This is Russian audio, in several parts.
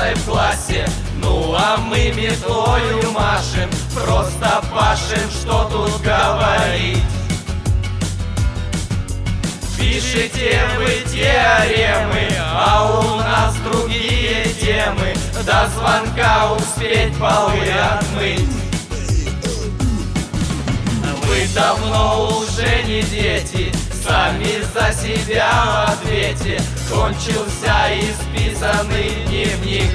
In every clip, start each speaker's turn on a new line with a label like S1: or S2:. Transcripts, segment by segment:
S1: партой в классе. Ну а мы метлою машем, просто пашем, что тут говорить. Пишите вы теоремы, а у нас другие темы. До звонка успеть полы отмыть. Вы давно уже не дети, сами за себя в ответе. Кончился исписанный дневник.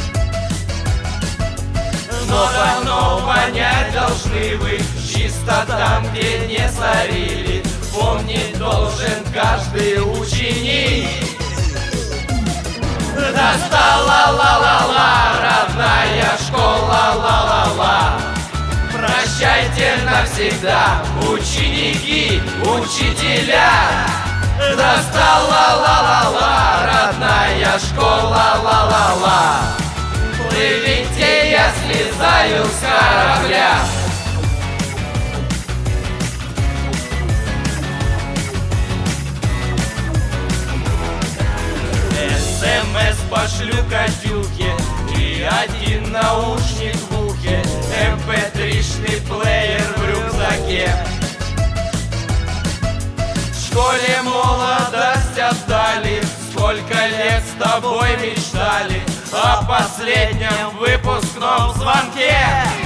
S1: Но давно понять должны вы, чисто там, где не сорили, помнить должен каждый ученик. Достала ла-ла-ла, родная школа ла-ла-ла. Прощайте навсегда, ученики, учителя. Достала ла-ла-ла, родная школа ла-ла-ла. Плывите, я слезаю с корабля. СМС пошлю Катюхе и один наушник в ухе, MP3-шный плеер в рюкзаке. В школе молодость отдали, сколько лет с тобой мечтали о последнем выпускном звонке.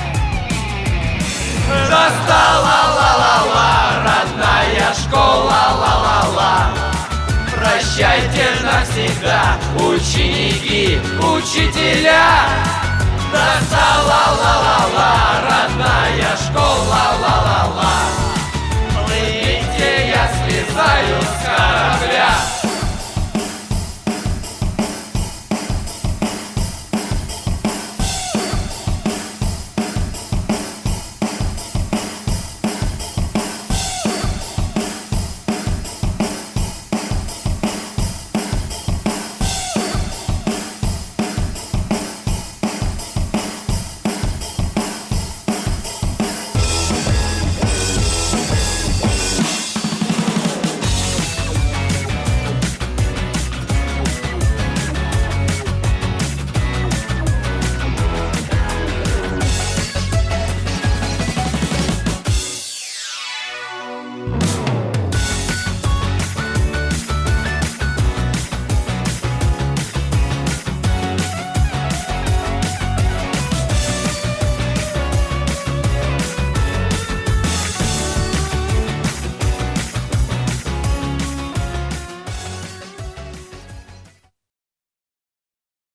S1: Достала ла-ла-ла, родная школа ла-ла-ла. Прощайте навсегда, ученики, учителя.